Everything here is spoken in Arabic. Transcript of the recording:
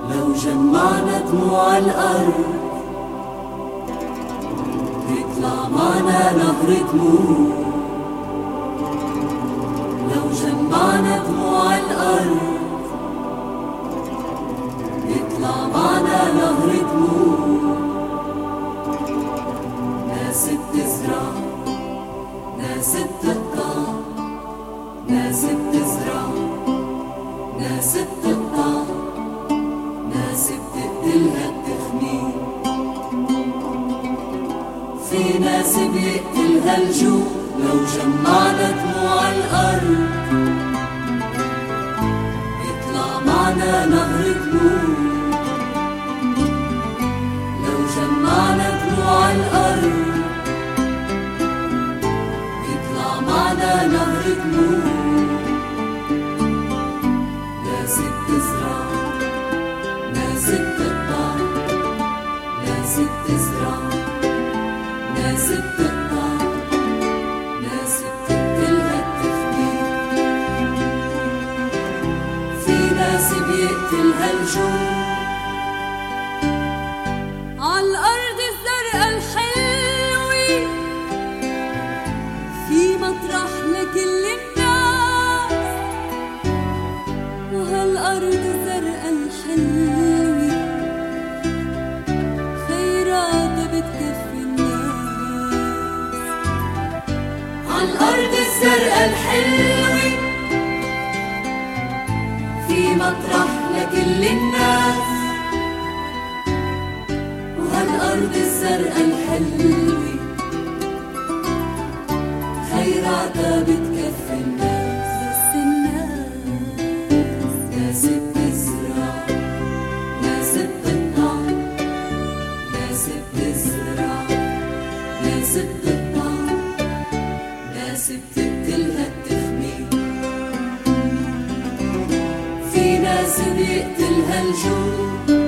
لو جمعنا دموع الأرض بيطلع معنا نهر دموع. لو جمعنا دموع الأرض بيطلع معنا نهر دموع. ناس بتزرع ناس بتقطع، ناس بتزرع ناس بتقطع، ناس بتقتلها التخمين. في ناس بيقتلها الجوع. لو جمعنا دموع الأرض بيطلع معنا نهر دموع. لو جمعنا دموع الأرض بيطلع معنا نهر دموع. ناس بتزرع ناس بتقطع، ناس بتزرع ناس بتقطع، ناس بتقتلها التفكير. في ناس بيقتلها الجوع. عالأرض الزرقاء الحلوة في مطرح لكل الناس، وهالأرض الزرقاء الحلوة خيراتها بتكفي الناس. عالأرض الزرقاء الحلوة في مطرح لكل الناس، وهالأرض الزرقاء الحلوة خيراتها بتكفي الناس. بس الناس ناس بتزرع ناس بتقطع، ناس بتزرع ناس بتقطع، ناس بتقتلها التخمين. في ناس بيقتلها الجوع.